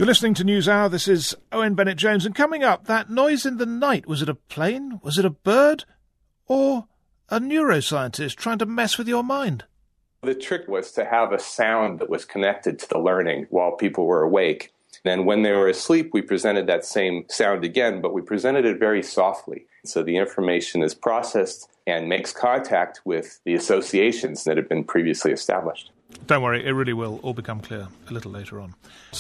You're listening to NewsHour. This is Owen Bennett-Jones. And coming up, that noise in the night. Was it a plane? Was it a bird? Or a neuroscientist trying to mess with your mind? The trick was to have a sound that was connected to the learning while people were awake. Then when they were asleep, we presented that same sound again, but we presented it very softly. So the information is processed and makes contact with the associations that have been previously established. Don't worry, it really will all become clear a little later on.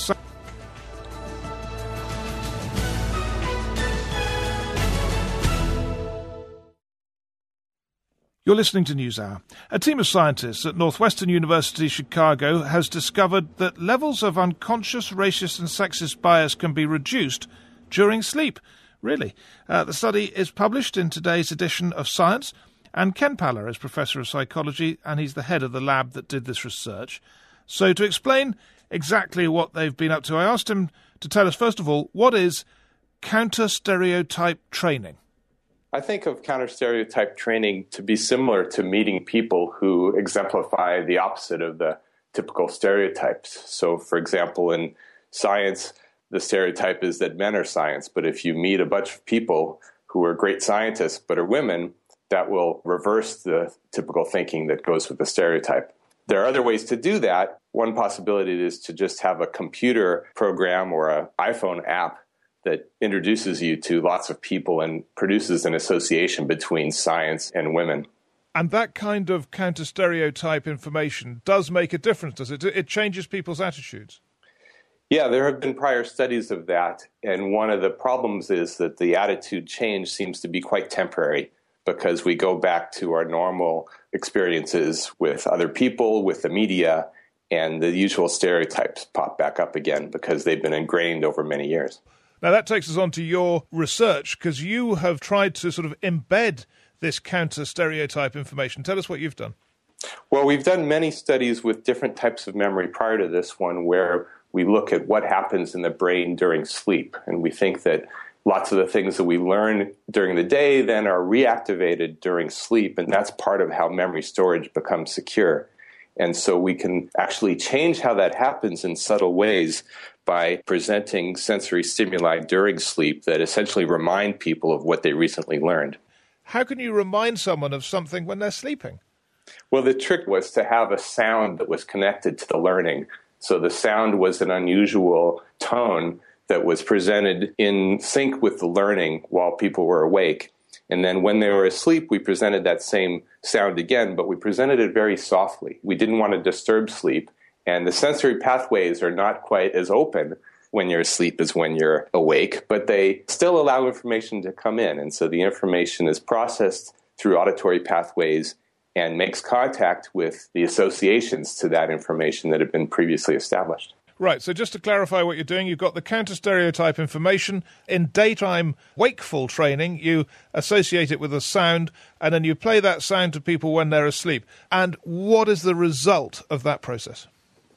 You're listening to NewsHour. A team of scientists at Northwestern University Chicago has discovered that levels of unconscious racist and sexist bias can be reduced during sleep. Really. The study is published in today's edition of Science, and Ken Paller is Professor of Psychology, and he's the head of the lab that did this research. So to explain exactly what they've been up to, I asked him to tell us, first of all, what is counter-stereotype training? I think of counter-stereotype training to be similar to meeting people who exemplify the opposite of the typical stereotypes. So, for example, in science, the stereotype is that men are science, but if you meet a bunch of people who are great scientists but are women, that will reverse the typical thinking that goes with the stereotype. There are other ways to do that. One possibility is to just have a computer program or an iPhone app that introduces you to lots of people and produces an association between science and women. And that kind of counter-stereotype information does make a difference, does it? It changes people's attitudes. Yeah, there have been prior studies of that, and one of the problems is that the attitude change seems to be quite temporary because we go back to our normal experiences with other people, with the media, and the usual stereotypes pop back up again because they've been ingrained over many years. Now, that takes us on to your research, because you have tried to sort of embed this counter-stereotype information. Tell us what you've done. Well, we've done many studies with different types of memory prior to this one where we look at what happens in the brain during sleep. And we think that lots of the things that we learn during the day then are reactivated during sleep, and that's part of how memory storage becomes secure. And so we can actually change how that happens in subtle ways by presenting sensory stimuli during sleep that essentially remind people of what they recently learned. How can you remind someone of something when they're sleeping? Well, the trick was to have a sound that was connected to the learning. So the sound was an unusual tone that was presented in sync with the learning while people were awake. And then when they were asleep, we presented that same sound again, but we presented it very softly. We didn't want to disturb sleep. And the sensory pathways are not quite as open when you're asleep as when you're awake, but they still allow information to come in. And so the information is processed through auditory pathways and makes contact with the associations to that information that have been previously established. Right, so just to clarify what you're doing, you've got the counter-stereotype information. In daytime wakeful training, you associate it with a sound, and then you play that sound to people when they're asleep. And what is the result of that process?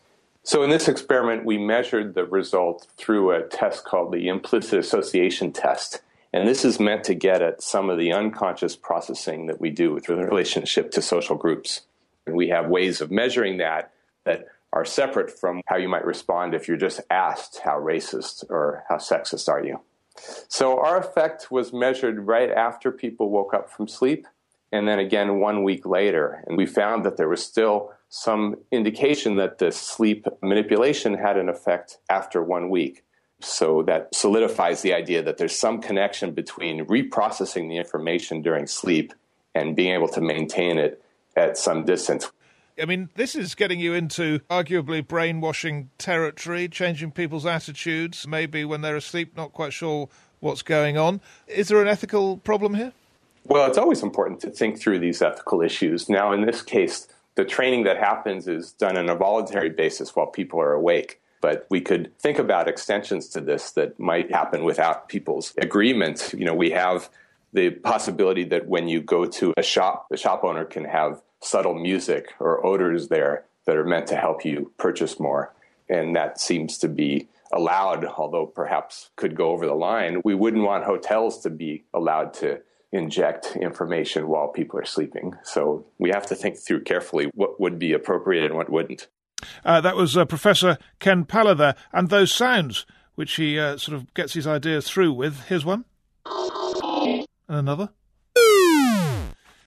So in this experiment, we measured the result through a test called the implicit association test. And this is meant to get at some of the unconscious processing that we do with relationship to social groups. And we have ways of measuring that are separate from how you might respond if you're just asked how racist or how sexist are you. So our effect was measured right after people woke up from sleep, and then again 1 week later. And we found that there was still some indication that the sleep manipulation had an effect after 1 week. So that solidifies the idea that there's some connection between reprocessing the information during sleep and being able to maintain it at some distance. I mean, this is getting you into arguably brainwashing territory, changing people's attitudes, maybe when they're asleep, not quite sure what's going on. Is there an ethical problem here? Well, it's always important to think through these ethical issues. Now, in this case, the training that happens is done on a voluntary basis while people are awake. But we could think about extensions to this that might happen without people's agreement. You know, we have the possibility that when you go to a shop, the shop owner can have subtle music or odors there that are meant to help you purchase more. And that seems to be allowed, although perhaps could go over the line. We wouldn't want hotels to be allowed to inject information while people are sleeping. So we have to think through carefully what would be appropriate and what wouldn't. That was Professor Ken Paller there. And those sounds, which he sort of gets his ideas through with. Here's one. And another.